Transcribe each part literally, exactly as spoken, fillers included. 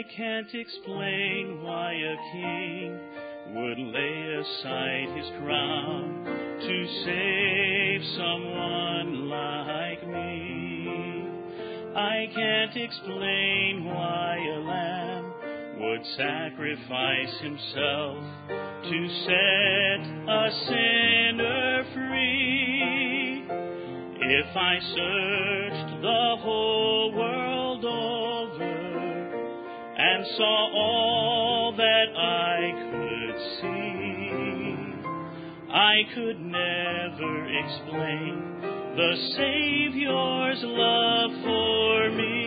I can't explain why a king would lay aside his crown to save someone like me. I can't explain why a lamb would sacrifice himself to set a sinner free. If I searched the whole world over and saw all that I could see, I could never explain the Savior's love for me.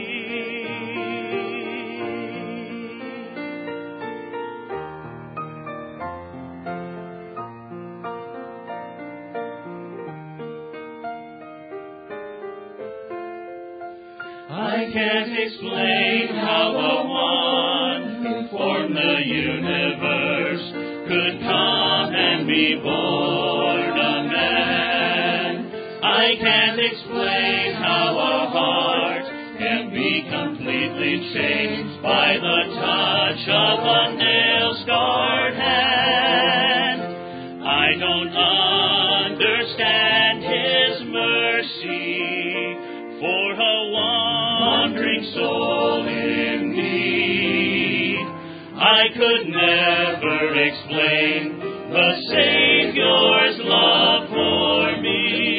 I can't explain how the one who formed the universe could come and be born a man. I can't explain how a heart can be completely changed by the touch of a nail-scarred hand. I don't understand His mercy for a wandering soul in need. I could never explain the Savior's love for me.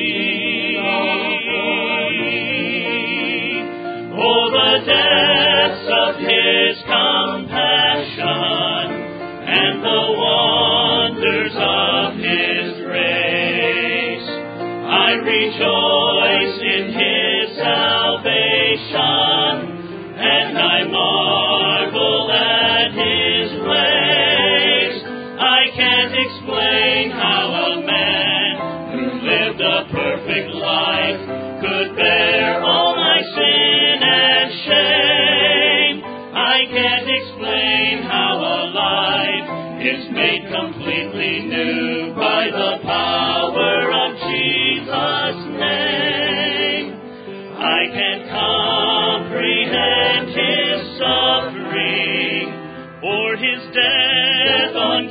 Oh, the depths of His compassion and the wonders of His grace. I rejoice in His salvation, and I marvel at His ways. I can't explain how a man who lived a perfect life could bear all my sin and shame. I can't explain how a life is made completely new by the power of Jesus' name. I can't comprehend His suffering or His death on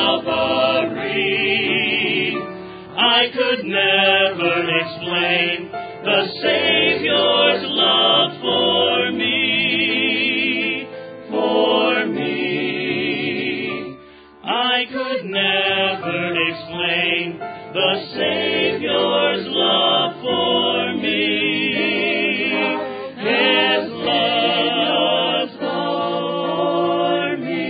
Calvary. I could never explain the Savior's love for me, for me. I could never explain the Savior's love for me. His love for me.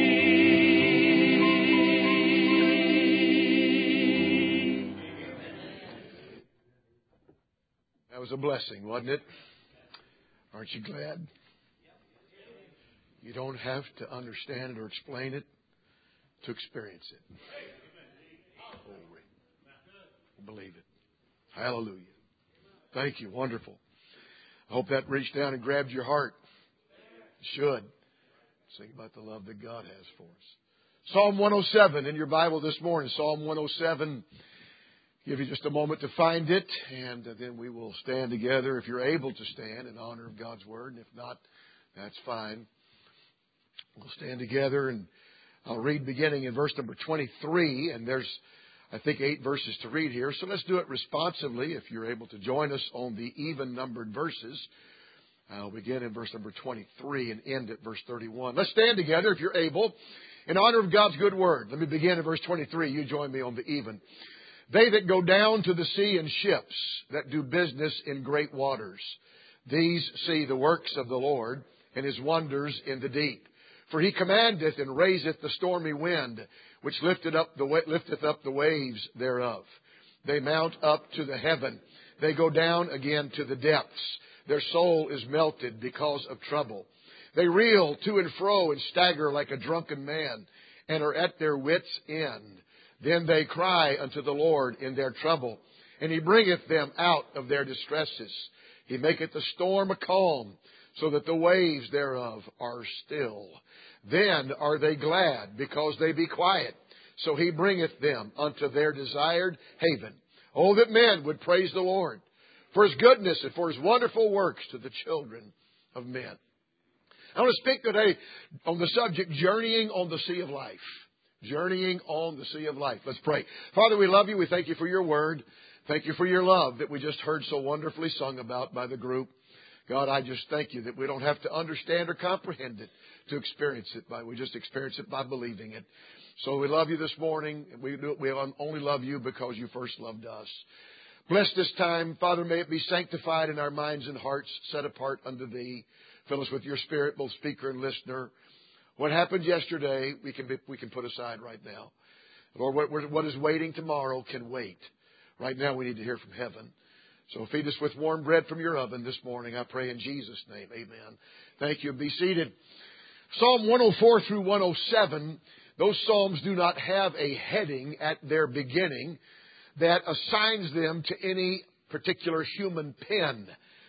That was a blessing, wasn't it? Aren't you glad? You don't have to understand it or explain it to experience it. Glory. Believe it. Hallelujah. Thank you. Wonderful. I hope that reached down and grabbed your heart. It should. Think about the love that God has for us. Psalm one oh seven in your Bible this morning. Psalm one oh seven. Give you just a moment to find it, and then we will stand together if you're able to stand in honor of God's Word. And if not, that's fine. We'll stand together, and I'll read beginning in verse number twenty-three. And there's, I think, eight verses to read here. So let's do it responsively if you're able to join us on the even-numbered verses. I'll begin in verse number twenty-three and end at verse thirty-one. Let's stand together if you're able in honor of God's good Word. Let me begin in verse twenty-three. You join me on the even. They that go down to the sea in ships, that do business in great waters, these see the works of the Lord and His wonders in the deep. For He commandeth and raiseth the stormy wind, which lifteth up the lifteth up the waves thereof. They mount up to the heaven. They go down again to the depths. Their soul is melted because of trouble. They reel to and fro and stagger like a drunken man, and are at their wits' end. Then they cry unto the Lord in their trouble, and He bringeth them out of their distresses. He maketh the storm a calm, so that the waves thereof are still. Then are they glad, because they be quiet. So He bringeth them unto their desired haven. Oh, that men would praise the Lord for His goodness and for His wonderful works to the children of men. I want to speak today on the subject, journeying on the sea of life. Journeying on the sea of life. Let's pray. Father, we love you. We thank you for your word. Thank you for your love that we just heard so wonderfully sung about by the group. God, I just thank you that we don't have to understand or comprehend it to experience it. By we just experience it by believing it. So we love you this morning. We, do, we only love you because you first loved us. Bless this time. Father, may it be sanctified in our minds and hearts, set apart unto thee. Fill us with your spirit, both speaker and listener. What happened yesterday, we can, be, we can put aside right now. Lord, what, what is waiting tomorrow can wait. Right now we need to hear from heaven. So feed us with warm bread from your oven this morning. I pray in Jesus' name. Amen. Thank you. Be seated. Psalm one oh four through one oh seven, those Psalms do not have a heading at their beginning that assigns them to any particular human pen.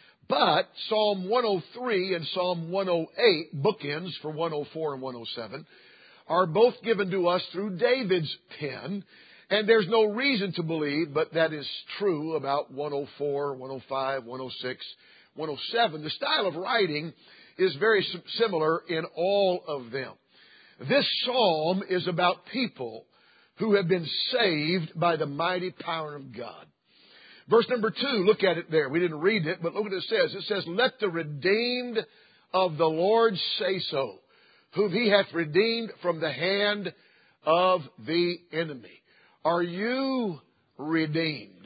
But Psalm one oh three and Psalm one oh eight, bookends for one oh four and one oh seven, are both given to us through David's pen. And there's no reason to believe, but that is true about one oh four, one oh five, one oh six, one oh seven. The style of writing is very similar in all of them. This psalm is about people who have been saved by the mighty power of God. Verse number two, look at it there. We didn't read it, but look what it says. It says, let the redeemed of the Lord say so, whom he hath redeemed from the hand of the enemy. Are you redeemed?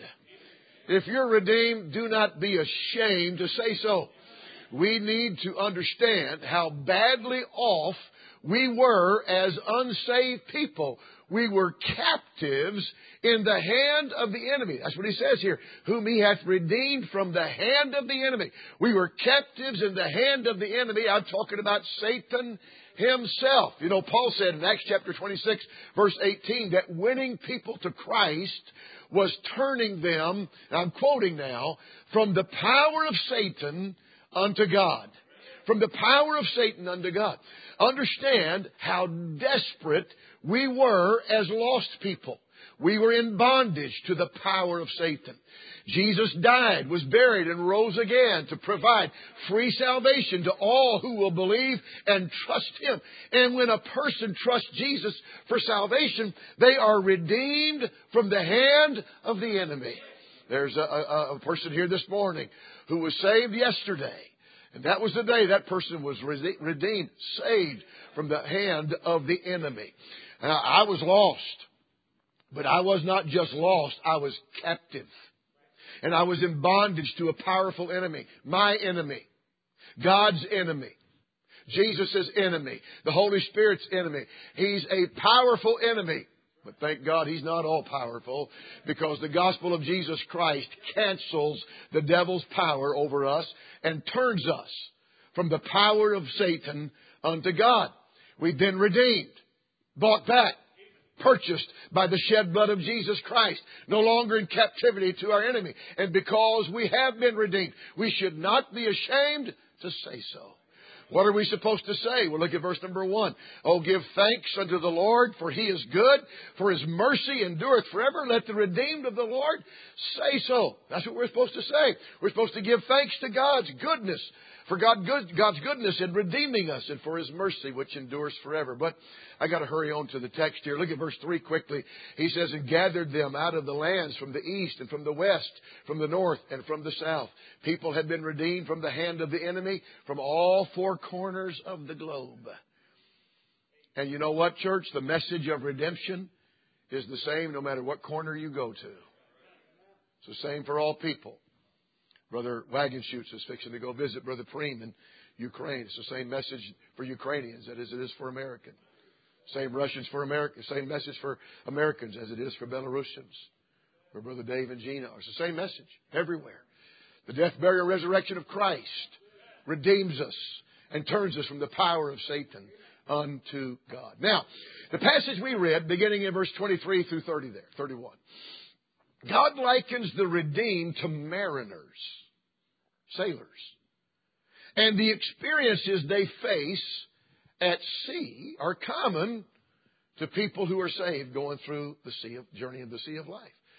If you're redeemed, do not be ashamed to say so. We need to understand how badly off we were as unsaved people. We were captives in the hand of the enemy. That's what he says here. Whom he hath redeemed from the hand of the enemy. We were captives in the hand of the enemy. I'm talking about Satan himself. You know, Paul said in Acts chapter twenty-six, verse eighteen, that winning people to Christ was turning them, and I'm quoting now, from the power of Satan unto God. From the power of Satan unto God. Understand how desperate we were as lost people. We were in bondage to the power of Satan. Jesus died, was buried, and rose again to provide free salvation to all who will believe and trust Him. And when a person trusts Jesus for salvation, they are redeemed from the hand of the enemy. There's a, a, a person here this morning who was saved yesterday. And that was the day that person was redeemed, saved from the hand of the enemy. Now, I was lost. But I was not just lost, I was captive. And I was in bondage to a powerful enemy. My enemy. God's enemy. Jesus' enemy. The Holy Spirit's enemy. He's a powerful enemy. But thank God He's not all powerful, because the gospel of Jesus Christ cancels the devil's power over us and turns us from the power of Satan unto God. We've been redeemed, bought back, purchased by the shed blood of Jesus Christ, no longer in captivity to our enemy. And because we have been redeemed, we should not be ashamed to say so. What are we supposed to say? Well, look at verse number one. Oh, give thanks unto the Lord, for He is good, for His mercy endureth forever. Let the redeemed of the Lord say so. That's what we're supposed to say. We're supposed to give thanks to God's goodness, for God good, God's goodness in redeeming us, and for His mercy, which endures forever. But I got to hurry on to the text here. Look at verse three quickly. He says, and gathered them out of the lands from the east and from the west, from the north and from the south. People had been redeemed from the hand of the enemy, from all four corners of the globe. And you know what, church? The message of redemption is the same no matter what corner you go to. It's the same for all people. Brother Wagenschutz is fixing to go visit Brother Preem in Ukraine. It's the same message for Ukrainians as it is for Americans. Same Russians for America. Same message for Americans as it is for Belarusians. For Brother Dave and Gina. It's the same message everywhere. The death, burial, and resurrection of Christ redeems us and turns us from the power of Satan unto God. Now, the passage we read, beginning in verse twenty-three through thirty there, thirty-one. God likens the redeemed to mariners, sailors. And the experiences they face at sea are common to people who are saved going through the sea of, journey of the sea of life.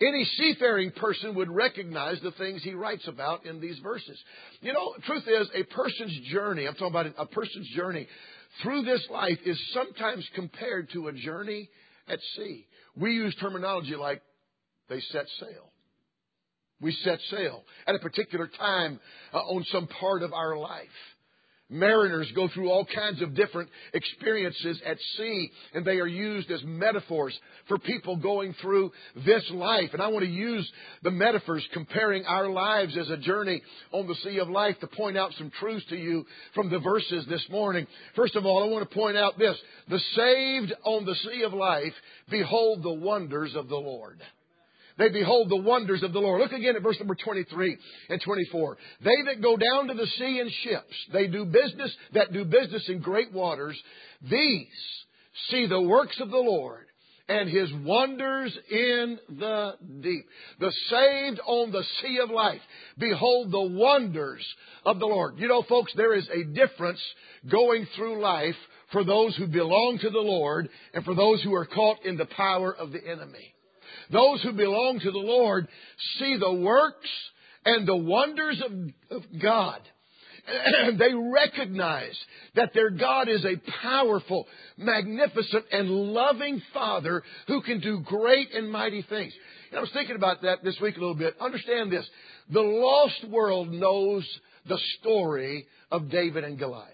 Any seafaring person would recognize the things he writes about in these verses. You know, truth is, a person's journey, I'm talking about a person's journey through this life is sometimes compared to a journey at sea. We use terminology like they set sail. We set sail at a particular time uh, on some part of our life. Mariners go through all kinds of different experiences at sea, and they are used as metaphors for people going through this life. And I want to use the metaphors comparing our lives as a journey on the sea of life to point out some truths to you from the verses this morning. First of all, I want to point out this. The saved on the sea of life behold the wonders of the Lord. They behold the wonders of the Lord. Look again at verse number twenty-three and twenty-four. They that go down to the sea in ships, they do business, that do business in great waters, these see the works of the Lord and His wonders in the deep. The saved on the sea of life behold the wonders of the Lord. You know, folks, there is a difference going through life for those who belong to the Lord and for those who are caught in the power of the enemy. Those who belong to the Lord see the works and the wonders of, of God. And they recognize that their God is a powerful, magnificent, and loving Father who can do great and mighty things. And I was thinking about that this week a little bit. Understand this. The lost world knows the story of David and Goliath.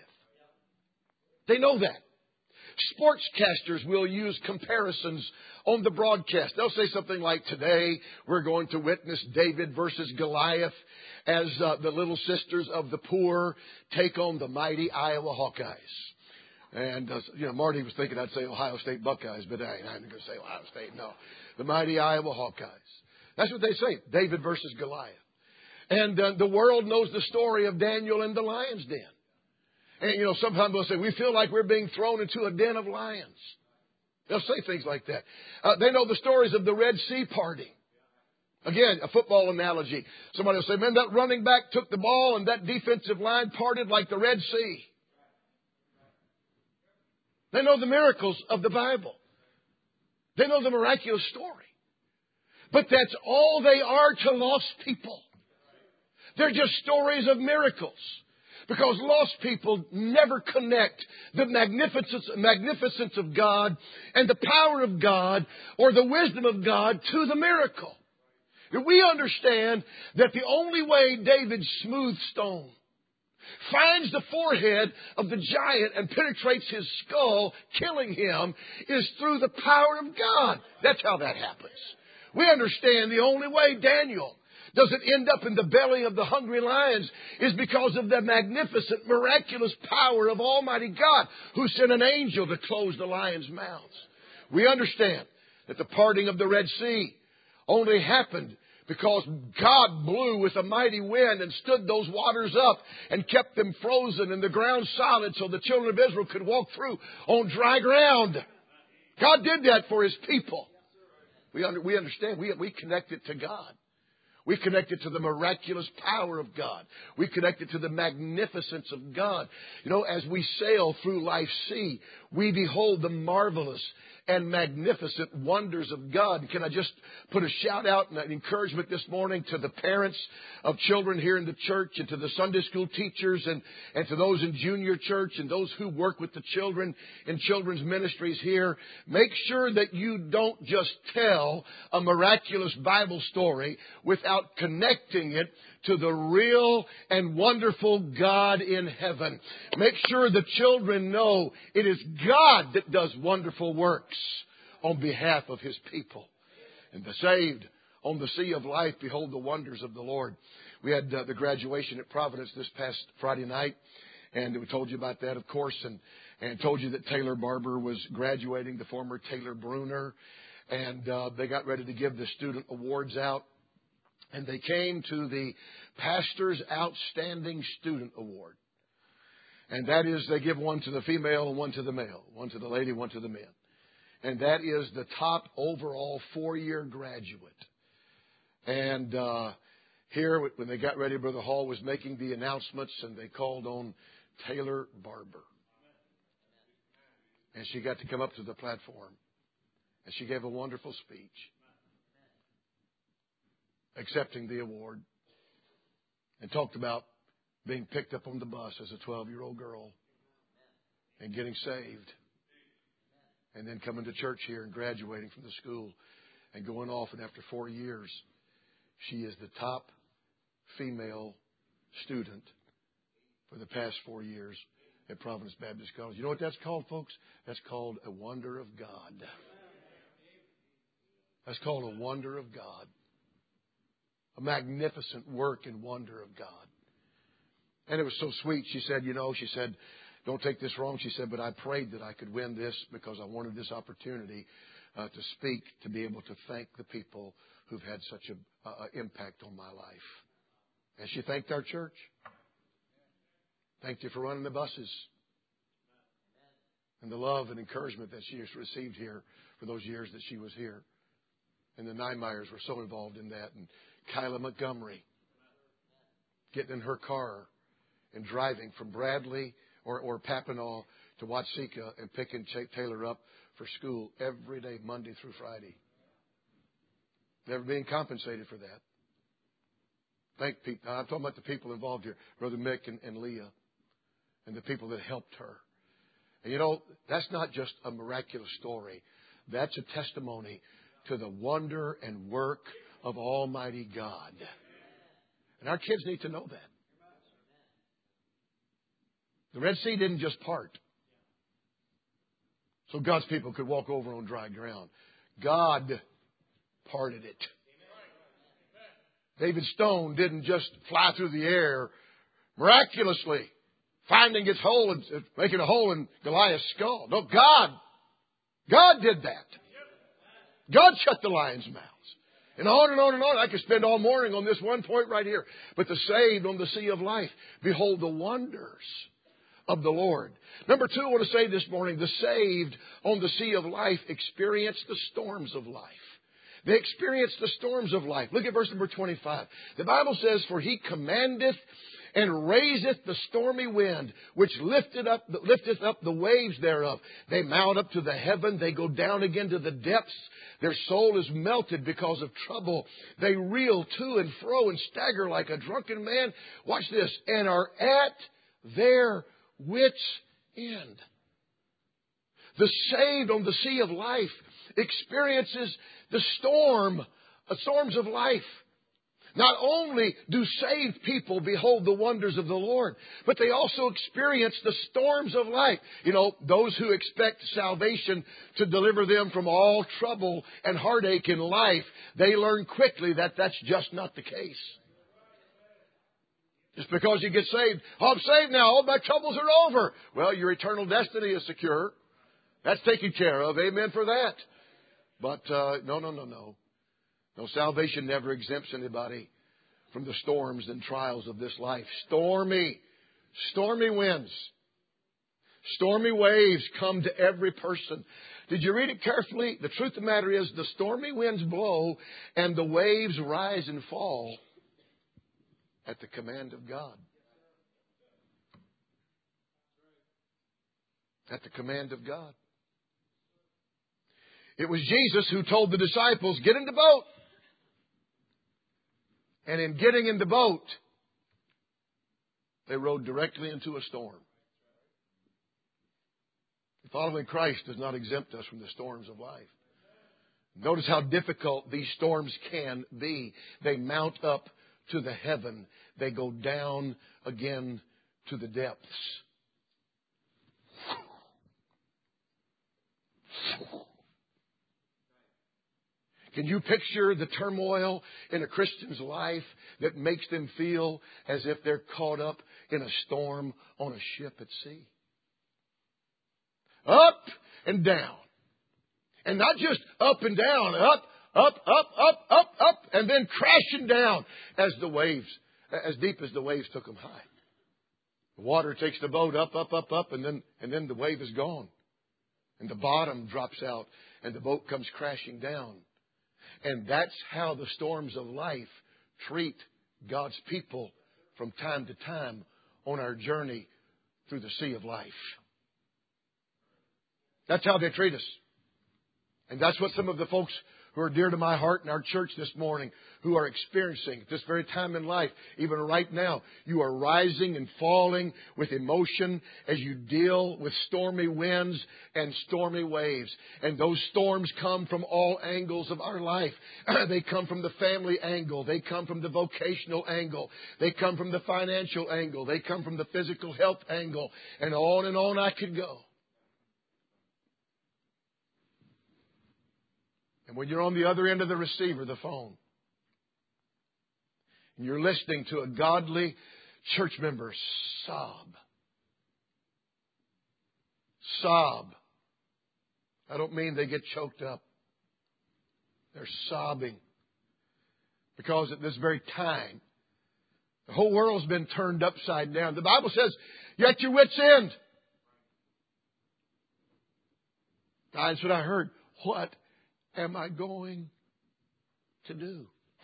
They know that. Sportscasters will use comparisons on the broadcast. They'll say something like, today we're going to witness David versus Goliath as uh, the little sisters of the poor take on the mighty Iowa Hawkeyes. And, uh, you know, Marty was thinking I'd say Ohio State Buckeyes, but I ain't going to say Ohio State. No, the mighty Iowa Hawkeyes. That's what they say, David versus Goliath. And uh, the world knows the story of Daniel in the lion's den. And, you know, sometimes they'll say, we feel like we're being thrown into a den of lions. They'll say things like that. Uh, they know the stories of the Red Sea parting. Again, a football analogy. Somebody will say, man, that running back took the ball and that defensive line parted like the Red Sea. They know the miracles of the Bible. They know the miraculous story. But that's all they are to lost people. They're just stories of miracles. Because lost people never connect the magnificence, magnificence of God and the power of God or the wisdom of God to the miracle. And we understand that the only way David's smooth stone finds the forehead of the giant and penetrates his skull, killing him, is through the power of God. That's how that happens. We understand the only way Daniel doesn't end up in the belly of the hungry lions is because of the magnificent, miraculous power of Almighty God who sent an angel to close the lions' mouths. We understand that the parting of the Red Sea only happened because God blew with a mighty wind and stood those waters up and kept them frozen and the ground solid so the children of Israel could walk through on dry ground. God did that for His people. We, under, we understand. We, we connect it to God. We connect it to the miraculous power of God. We connect it to the magnificence of God. You know, as we sail through life's sea, we behold the marvelous and magnificent wonders of God. Can I just put a shout out and an encouragement this morning to the parents of children here in the church and to the Sunday school teachers and, and to those in junior church and those who work with the children in children's ministries here. Make sure that you don't just tell a miraculous Bible story without connecting it to the real and wonderful God in heaven. Make sure the children know it is God that does wonderful works on behalf of His people. And the saved on the sea of life behold the wonders of the Lord. We had uh, the graduation at Providence this past Friday night, and we told you about that, of course, and, and told you that Taylor Barber was graduating, the former Taylor Bruner, and uh, they got ready to give the student awards out. And they came to the Pastor's Outstanding Student Award. And that is, they give one to the female and one to the male. One to the lady, one to the men. And that is the top overall four-year graduate. And uh, here, when they got ready, Brother Hall was making the announcements, and they called on Taylor Barber. And she got to come up to the platform. And she gave a wonderful speech. accepting the award, and talked about being picked up on the bus as a twelve-year-old girl and getting saved, and then coming to church here and graduating from the school and going off. And after four years, she is the top female student for the past four years at Providence Baptist College. You know what that's called, folks? That's called a wonder of God. That's called a wonder of God. A magnificent work and wonder of God. And it was so sweet. She said, you know, she said, don't take this wrong. She said, but I prayed that I could win this because I wanted this opportunity uh, to speak, to be able to thank the people who've had such an uh, impact on my life. And she thanked our church. Thanked you for running the buses. And the love and encouragement that she has received here for those years that she was here. And the Neinmeyers were so involved in that. And Kyla Montgomery getting in her car and driving from Bradley or, or Papineau to Watseka and picking Taylor up for school every day, Monday through Friday. Never being compensated for that. Thank people. I'm talking about the people involved here, Brother Mick and, and Leah, and the people that helped her. And you know, that's not just a miraculous story. That's a testimony to the wonder and work of Almighty God. And our kids need to know that. The Red Sea didn't just part so God's people could walk over on dry ground. God parted it. David Stone didn't just fly through the air miraculously, finding its hole and making a hole in Goliath's skull. No, God, God did that. God shut the lions' mouths. And on and on and on. I could spend all morning on this one point right here. But the saved on the sea of life, behold the wonders of the Lord. Number two, I want to say this morning, the saved on the sea of life experience the storms of life. They experience the storms of life. Look at verse number twenty-five. The Bible says, for he commandeth and raiseth the stormy wind, which lifteth up, lifteth up the waves thereof. They mount up to the heaven. They go down again to the depths. Their soul is melted because of trouble. They reel to and fro and stagger like a drunken man. Watch this. And are at their wits' end. The saved on the sea of life experiences the storm, the storms of life. Not only do saved people behold the wonders of the Lord, but they also experience the storms of life. You know, those who expect salvation to deliver them from all trouble and heartache in life, they learn quickly that that's just not the case. Just because you get saved, oh, I'm saved now, all my troubles are over. Well, your eternal destiny is secure. That's taken care of. Amen for that. But uh, no, no, no, no. No, salvation never exempts anybody from the storms and trials of this life. Stormy, stormy winds, stormy waves come to every person. Did you read it carefully? The truth of the matter is the stormy winds blow and the waves rise and fall at the command of God. At the command of God. It was Jesus who told the disciples, get in the boat. And in getting in the boat, they rode directly into a storm. Following Christ does not exempt us from the storms of life. Notice how difficult these storms can be. They mount up to the heaven. They go down again to the depths. Can you picture the turmoil in a Christian's life that makes them feel as if they're caught up in a storm on a ship at sea? Up and down. And not just up and down, up, up, up, up, up, up, and then crashing down as the waves, as deep as the waves took them high. The water takes the boat up, up, up, up, and then, and then the wave is gone. And the bottom drops out, and the boat comes crashing down. And that's how the storms of life treat God's people from time to time on our journey through the sea of life. That's how they treat us. And that's what some of the folks who are dear to my heart in our church this morning, who are experiencing at this very time in life, even right now, you are rising and falling with emotion as you deal with stormy winds and stormy waves. And those storms come from all angles of our life. They come from the family angle. They come from the vocational angle. They come from the financial angle. They come from the physical health angle. And on and on I could go. And when you're on the other end of the receiver, the phone, and you're listening to a godly church member sob, sob. I don't mean they get choked up. They're sobbing. Because at this very time, the whole world's been turned upside down. The Bible says, you're at your wit's end. That's what I heard. What am I going to do?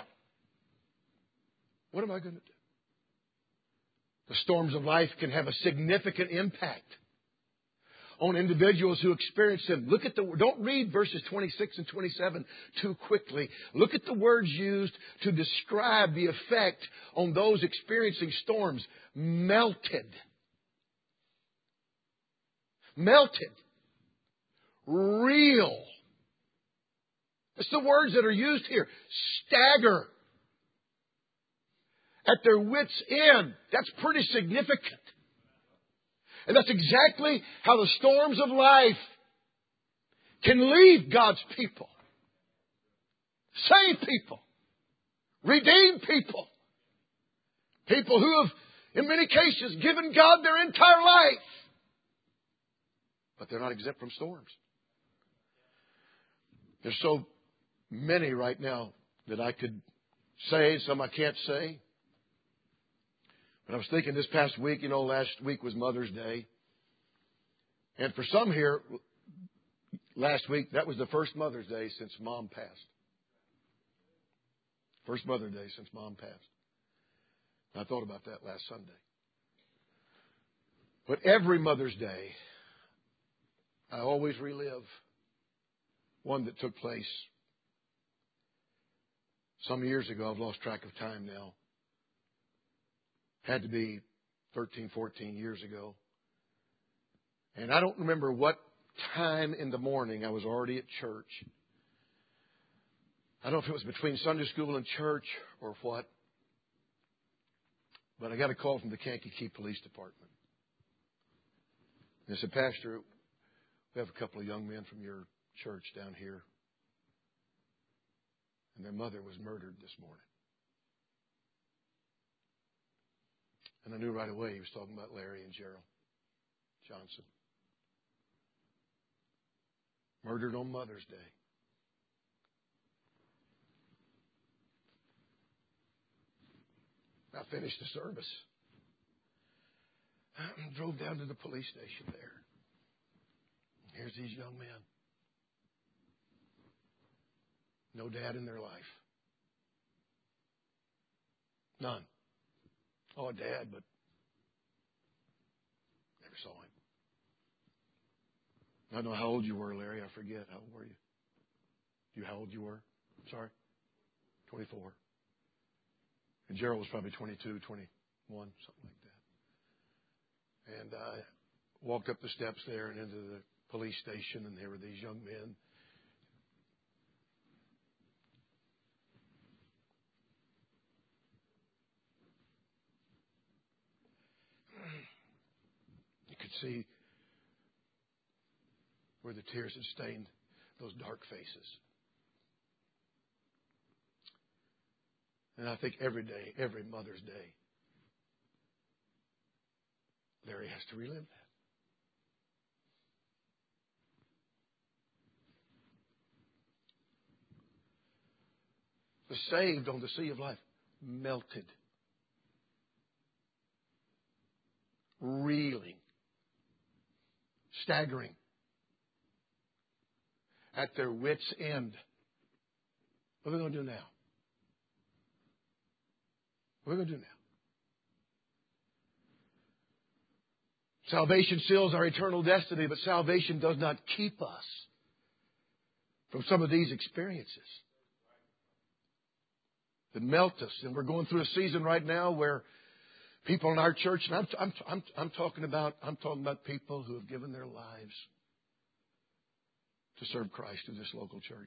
What am I going to do? The storms of life can have a significant impact on individuals who experience them. Look at the, don't read verses twenty-six and twenty-seven too quickly. Look at the words used to describe the effect on those experiencing storms. Melted. Melted. Real. It's the words that are used here. Stagger. At their wits' end. That's pretty significant. And that's exactly how the storms of life can leave God's people. Save people. Redeem people. People who have, in many cases, given God their entire life. But they're not exempt from storms. There's so many right now that I could say, some I can't say. But I was thinking this past week, you know, last week was Mother's Day. And for some here, last week, that was the first Mother's Day since Mom passed. First Mother's Day since Mom passed. And I thought about that last Sunday. But every Mother's Day, I always relive one that took place some years ago. I've lost track of time now. Had to be thirteen, fourteen years ago. And I don't remember what time in the morning I was already at church. I don't know if it was between Sunday school and church or what. But I got a call from the Kankakee Police Department. They said, Pastor, we have a couple of young men from your church down here. And their mother was murdered this morning. And I knew right away he was talking about Larry and Gerald Johnson. Murdered on Mother's Day. I finished the service. I drove down to the police station there. Here's these young men. No dad in their life. None. Oh, a dad, but never saw him. I don't know how old you were, Larry. I forget. How old were you? You how old you were? Sorry? twenty-four. And Gerald was probably twenty-two, twenty-one, something like that. And I walked up the steps there and into the police station, and there were these young men. You could see where the tears had stained those dark faces. And I think every day, every Mother's Day, Larry has to relive that. The saved on the sea of life melted, reeling, staggering, at their wits' end. What are we going to do now? What are we going to do now? Salvation seals our eternal destiny, but salvation does not keep us from some of these experiences that melt us. And we're going through a season right now where people in our church, and I'm, I'm, I'm, I'm talking about, I'm talking about people who have given their lives to serve Christ in this local church.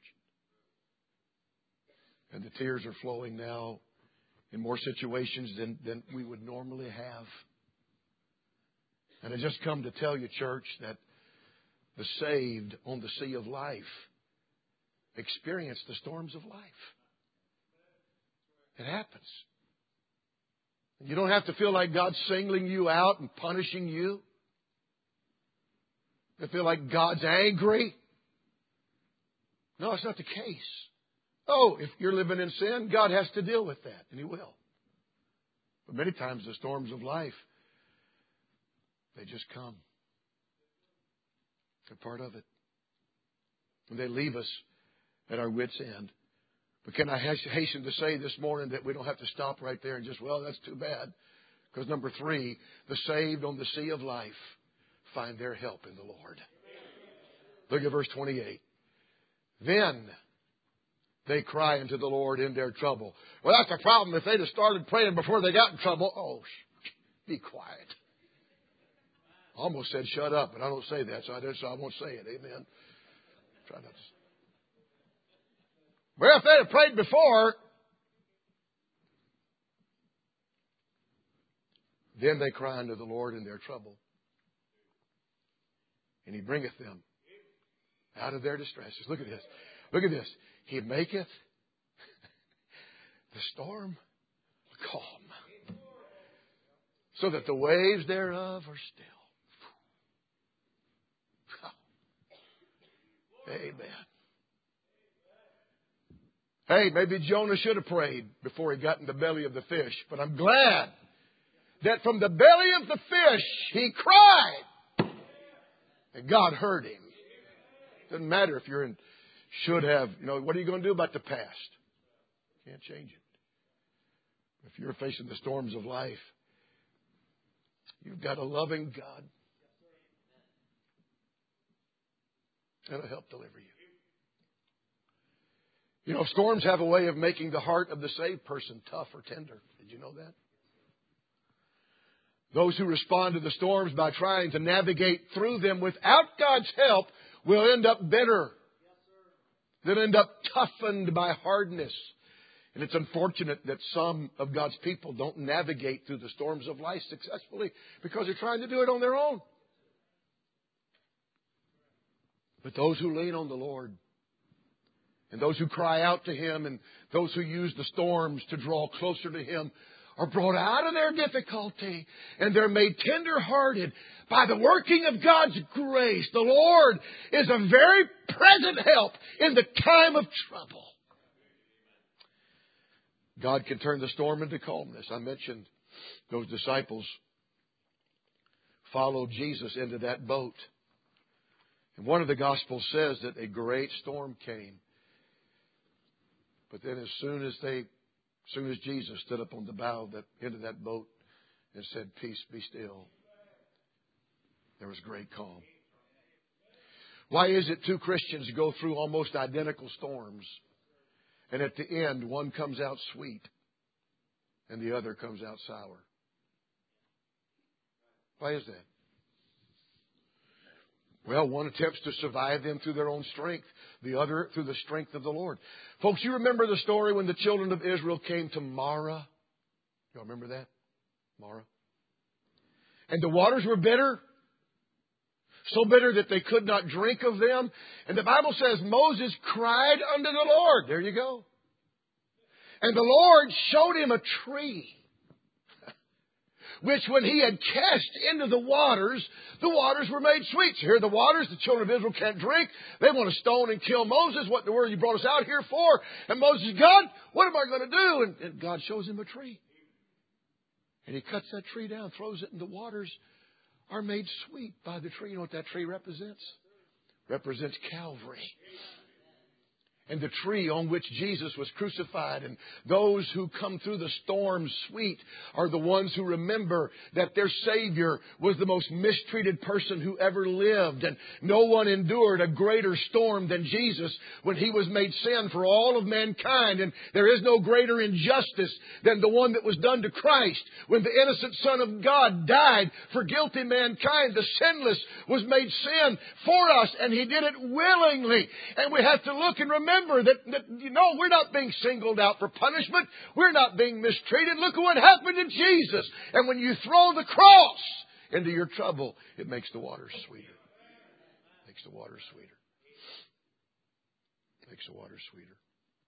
And the tears are flowing now in more situations than, than we would normally have. And I just come to tell you, church, that the saved on the sea of life experience the storms of life. It happens. You don't have to feel like God's singling you out and punishing you. You feel like God's angry. No, it's not the case. Oh, if you're living in sin, God has to deal with that, and He will. But many times the storms of life, they just come. They're part of it. And they leave us at our wits' end. But can I hasten to say this morning that we don't have to stop right there and just, well, that's too bad. Because number three, the saved on the sea of life find their help in the Lord. Look at verse twenty-eight. Then they cry unto the Lord in their trouble. Well, that's the problem. If they'd have started praying before they got in trouble, oh, be quiet. I almost said shut up, but I don't say that, so I, so I won't say it. Amen. Try not to. Well, if they'd have prayed before, then they cry unto the Lord in their trouble. And He bringeth them out of their distresses. Look at this. Look at this. He maketh the storm calm, so that the waves thereof are still. Amen. Hey, maybe Jonah should have prayed before he got in the belly of the fish. But I'm glad that from the belly of the fish, he cried. And God heard him. Doesn't matter if you're in, should have, you know, what are you going to do about the past? Can't change it. If you're facing the storms of life, you've got a loving God that'll help deliver you. You know, storms have a way of making the heart of the saved person tough or tender. Did you know that? Those who respond to the storms by trying to navigate through them without God's help will end up bitter. They'll end up toughened by hardness. And it's unfortunate that some of God's people don't navigate through the storms of life successfully because they're trying to do it on their own. But those who lean on the Lord, and those who cry out to Him, and those who use the storms to draw closer to Him, are brought out of their difficulty, and they're made tender-hearted by the working of God's grace. The Lord is a very present help in the time of trouble. God can turn the storm into calmness. I mentioned those disciples followed Jesus into that boat. And one of the Gospels says that a great storm came. But then as soon as they, as soon as Jesus stood up on the bow of that, into that boat and said, "Peace, be still," there was great calm. Why is it two Christians go through almost identical storms, and at the end one comes out sweet and the other comes out sour? Why is that? Well, one attempts to survive them through their own strength, the other through the strength of the Lord. Folks, you remember the story when the children of Israel came to Marah? You all remember that? Marah. And the waters were bitter. So bitter that they could not drink of them. And the Bible says Moses cried unto the Lord. There you go. And the Lord showed him a tree, which when he had cast into the waters, the waters were made sweet. So here are the waters. The children of Israel can't drink. They want to stone and kill Moses. What in the world you brought us out here for? And Moses says, "God, what am I going to do?" And, and God shows him a tree. And he cuts that tree down, throws it in the waters, are made sweet by the tree. You know what that tree represents? Represents Calvary. and the tree on which Jesus was crucified. And those who come through the storm sweet are the ones who remember that their Savior was the most mistreated person who ever lived. And no one endured a greater storm than Jesus when He was made sin for all of mankind. And there is no greater injustice than the one that was done to Christ when the innocent Son of God died for guilty mankind. The sinless was made sin for us, and He did it willingly. And we have to look and remember Remember that, that, you know, we're not being singled out for punishment. We're not being mistreated. Look at what happened to Jesus. And when you throw the cross into your trouble, it makes the water sweeter. It makes the water sweeter. It makes the water sweeter.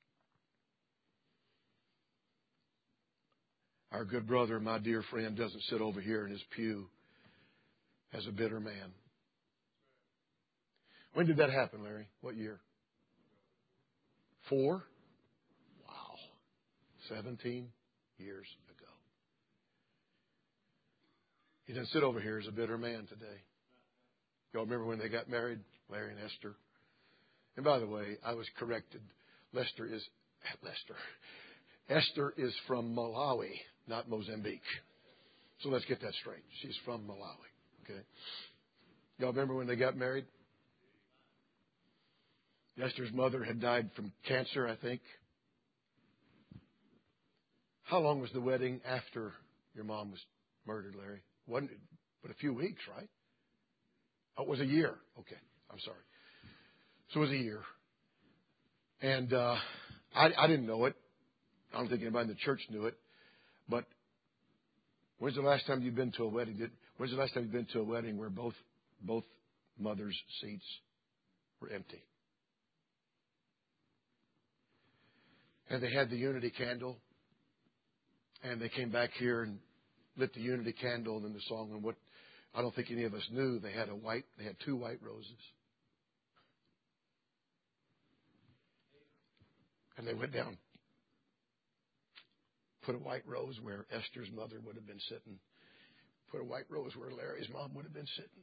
Our good brother, my dear friend, doesn't sit over here in his pew as a bitter man. When did that happen, Larry? What year? Four? Wow. Seventeen years ago. He doesn't sit over here as a bitter man today. Y'all remember when they got married? Larry and Esther. And by the way, I was corrected. Lester is, Lester. Esther is from Malawi, not Mozambique. So let's get that straight. She's from Malawi. Okay. Y'all remember when they got married? Esther's mother had died from cancer, I think. How long was the wedding after your mom was murdered, Larry? Wasn't it but a few weeks, right? Oh, it was a year. Okay, I'm sorry. So it was a year. And uh, I, I didn't know it. I don't think anybody in the church knew it. But when's the last time you've been to a wedding? Did, when's the last time you've been to a wedding where both both mothers' seats were empty? And they had the unity candle. And they came back here and lit the unity candle. And then the song, and what I don't think any of us knew, they had a white, they had two white roses. And they went down, put a white rose where Esther's mother would have been sitting. Put a white rose where Larry's mom would have been sitting.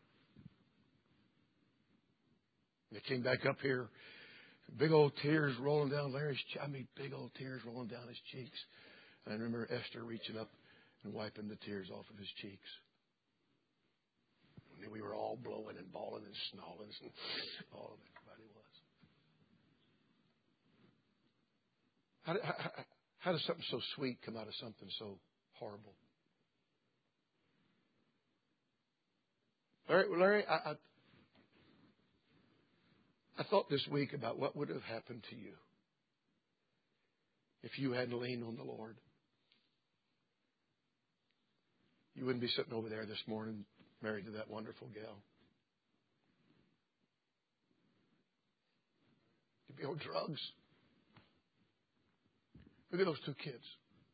And they came back up here. Big old tears rolling down Larry's cheeks. I mean, big old tears rolling down his cheeks. And I remember Esther reaching up and wiping the tears off of his cheeks. And we were all blowing and bawling and snarling and all of everybody was. How, how, how does something so sweet come out of something so horrible? Larry, Larry I, I I thought this week about what would have happened to you if you hadn't leaned on the Lord. You wouldn't be sitting over there this morning married to that wonderful gal. You'd be on drugs. Look at those two kids.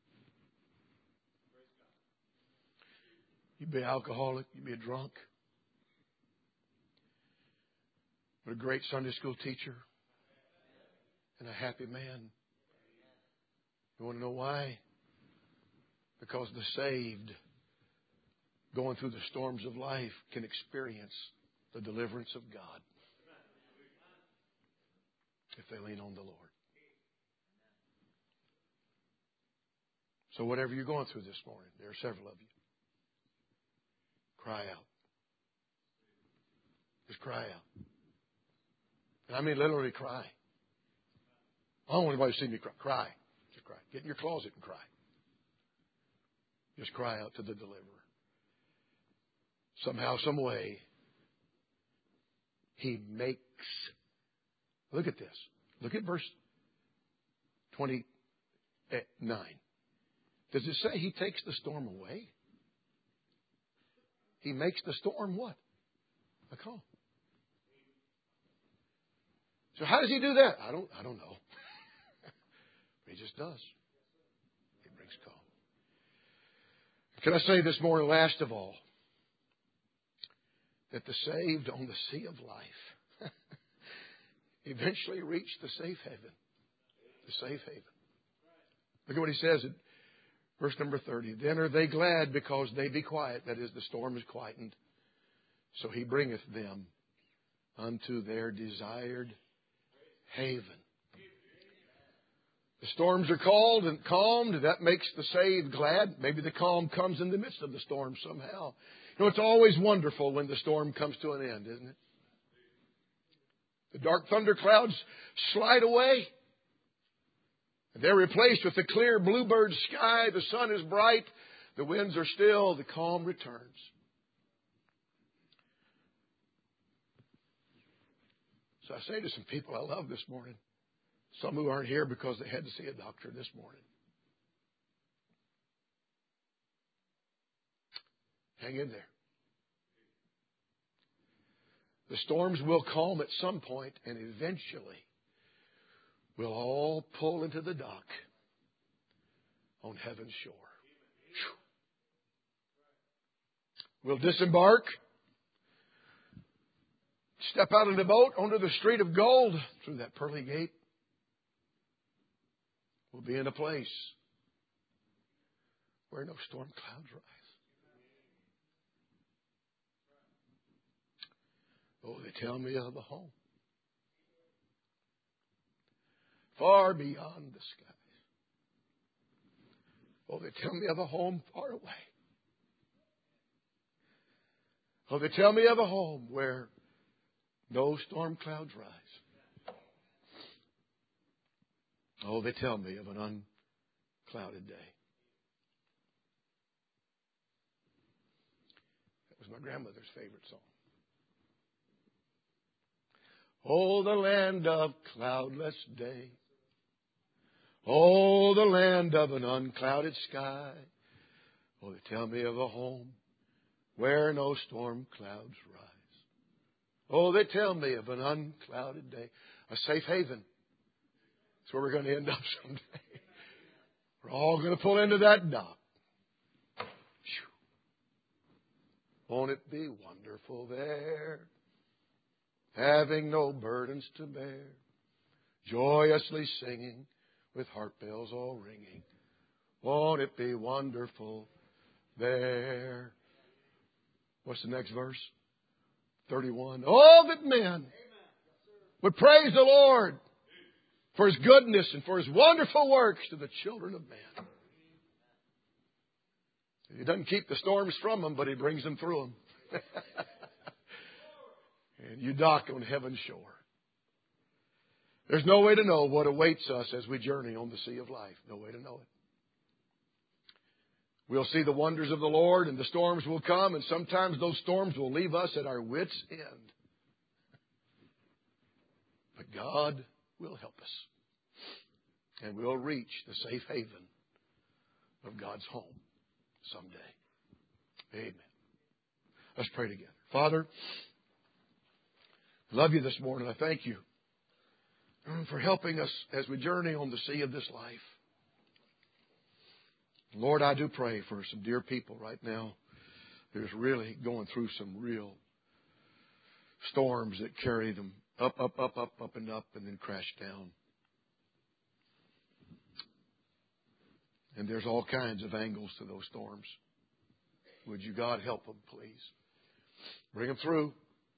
You'd be an alcoholic. You'd be a drunk. But a great Sunday school teacher and a happy man. You want to know why? Because the saved, going through the storms of life, can experience the deliverance of God if they lean on the Lord. So whatever you're going through this morning, there are several of you. Cry out. Just cry out. And I mean literally cry. I don't want anybody to see me cry. Cry. Just cry. Get in your closet and cry. Just cry out to the deliverer. Somehow, some way, He makes. Look at this. Look at verse twenty-nine. Does it say He takes the storm away? He makes the storm what? A calm. So how does He do that? I don't I don't know. He just does. He brings calm. Can I say this morning, last of all, that the saved on the sea of life eventually reach the safe haven. The safe haven. Look at what He says in verse number thirty. Then are they glad because they be quiet. That is, the storm is quietened. So He bringeth them unto their desired haven. The storms are called and calmed. That makes the saved glad. Maybe the calm comes in the midst of the storm somehow. You know, it's always wonderful when the storm comes to an end, isn't it? The dark thunder clouds slide away. They're replaced with the clear bluebird sky. The sun is bright. The winds are still. The calm returns. So I say to some people I love this morning, some who aren't here because they had to see a doctor this morning, hang in there. The storms will calm at some point, and eventually we'll all pull into the dock on heaven's shore. We'll disembark, step out of the boat onto the street of gold through that pearly gate. We'll be in a place where no storm clouds rise. Oh, they tell me of a home far beyond the skies. Oh, they tell me of a home far away. Oh, they tell me of a home where no storm clouds rise. Oh, they tell me of an unclouded day. That was my grandmother's favorite song. Oh, the land of cloudless day. Oh, the land of an unclouded sky. Oh, they tell me of a home where no storm clouds rise. Oh, they tell me of an unclouded day. A safe haven. That's where we're going to end up someday. We're all going to pull into that dock. Won't it be wonderful there? Having no burdens to bear, joyously singing with heart bells all ringing. Won't it be wonderful there? What's the next verse? thirty-one. Oh, that men would praise the Lord for His goodness and for His wonderful works to the children of man. He doesn't keep the storms from them, but He brings them through them. And you dock on heaven's shore. There's no way to know what awaits us as we journey on the sea of life. No way to know it. We'll see the wonders of the Lord, and the storms will come, and sometimes those storms will leave us at our wits' end. But God will help us, and we'll reach the safe haven of God's home someday. Amen. Let's pray together. Father, I love you this morning. I thank you for helping us as we journey on the sea of this life. Lord, I do pray for some dear people right now who's really going through some real storms that carry them up, up, up, up, up, and up, and then crash down. And there's all kinds of angles to those storms. Would you, God, help them, please? Bring them through.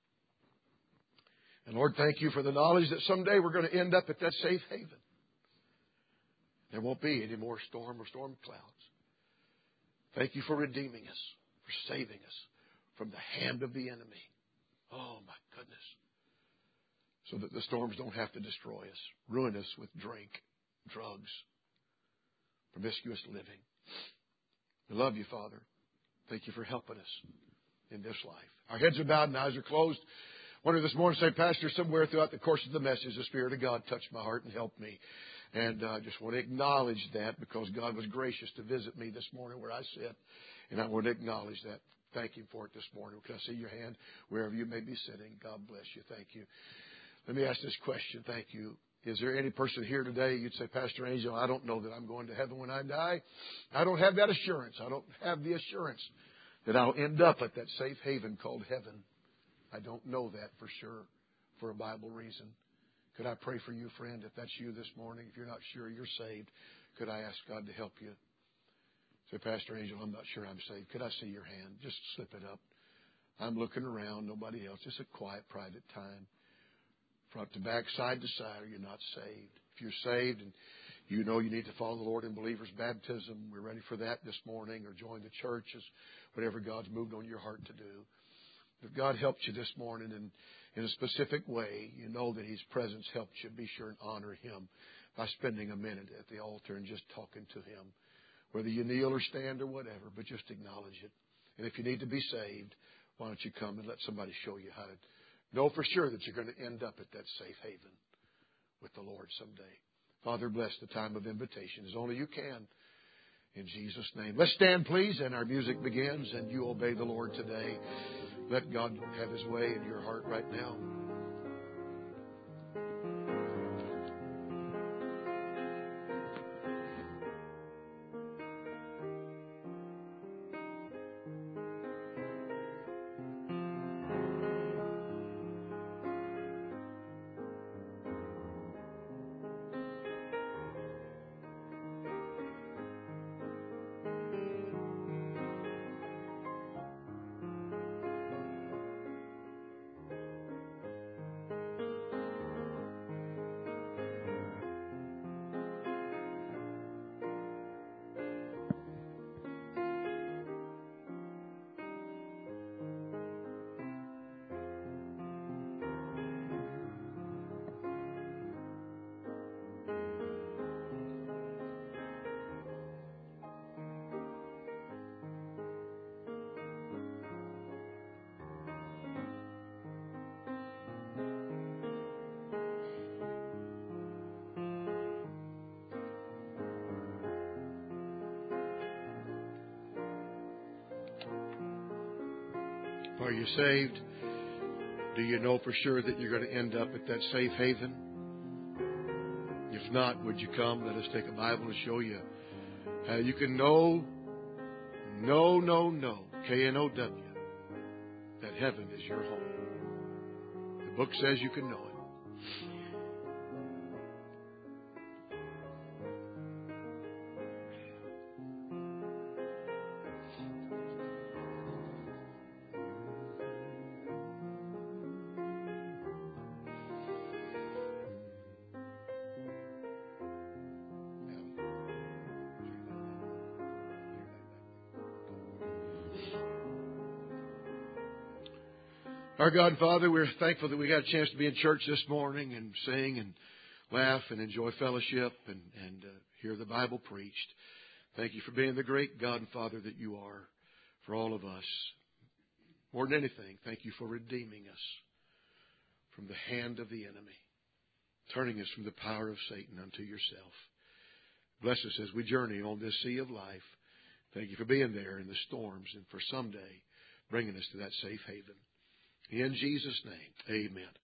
And Lord, thank you for the knowledge that someday we're going to end up at that safe haven. There won't be any more storm or storm clouds. Thank you for redeeming us, for saving us from the hand of the enemy. Oh, my goodness. So that the storms don't have to destroy us, ruin us with drink, drugs, promiscuous living. We love you, Father. Thank you for helping us in this life. Our heads are bowed and eyes are closed. I wanted this morning to say, Pastor, somewhere throughout the course of the message, the Spirit of God touched my heart and helped me. And I uh, just want to acknowledge that because God was gracious to visit me this morning where I sit. And I want to acknowledge that. Thank Him for it this morning. Can I see your hand wherever you may be sitting? God bless you. Thank you. Let me ask this question. Thank you. Is there any person here today you'd say, Pastor Angel, I don't know that I'm going to heaven when I die. I don't have that assurance. I don't have the assurance that I'll end up at that safe haven called heaven. I don't know that for sure for a Bible reason. Could I pray for you, friend, if that's you this morning? If you're not sure you're saved, could I ask God to help you? Say, Pastor Angel, I'm not sure I'm saved. Could I see your hand? Just slip it up. I'm looking around, nobody else. Just a quiet, private time. Front to back, side to side, or you're not saved. If you're saved and You know you need to follow the Lord in believer's baptism. We're ready for that this morning, or join the church, as whatever God's moved on your heart to do. If God helped you this morning in, in a specific way, you know that His presence helped you. Be sure and honor Him by spending a minute at the altar and just talking to Him. Whether you kneel or stand or whatever, but just acknowledge it. And if you need to be saved, why don't you come and let somebody show you how to know for sure that you're going to end up at that safe haven with the Lord someday. Father, bless the time of invitation as only you can. In Jesus' name. Let's stand, please, and our music begins, and you obey the Lord today. Let God have His way in your heart right now. Are you saved? Do you know for sure that you're going to end up at that safe haven? If not, would you come? Let us take a Bible and show you how you can know, know, know, know, K N O W, that heaven is your home. The book says you can know it. Our God and Father, we're thankful that we got a chance to be in church this morning and sing and laugh and enjoy fellowship and, and uh, hear the Bible preached. Thank you for being the great God and Father that you are for all of us. More than anything, thank you for redeeming us from the hand of the enemy, turning us from the power of Satan unto yourself. Bless us as we journey on this sea of life. Thank you for being there in the storms and for someday bringing us to that safe haven. In Jesus' name, amen.